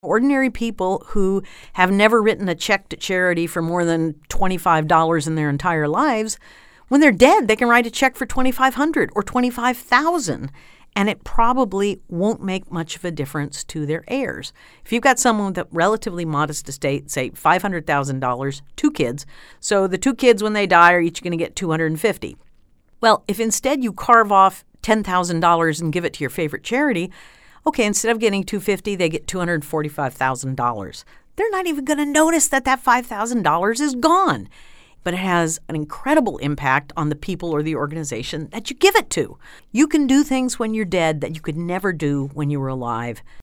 Ordinary people who have never written a check to charity for more than $25 in their entire lives, when they're dead, they can write a check for $2,500 or $25,000, and it probably won't make much of a difference to their heirs. If you've got someone with a relatively modest estate, say $500,000, 2 kids, so the 2 kids when they die are each going to get $250,000. Well, if instead you carve off $10,000 and give it to your favorite charity, okay, instead of getting $250,000, they get $245,000. They're not even going to notice that $5,000 is gone. But it has an incredible impact on the people or the organization that you give it to. You can do things when you're dead that you could never do when you were alive.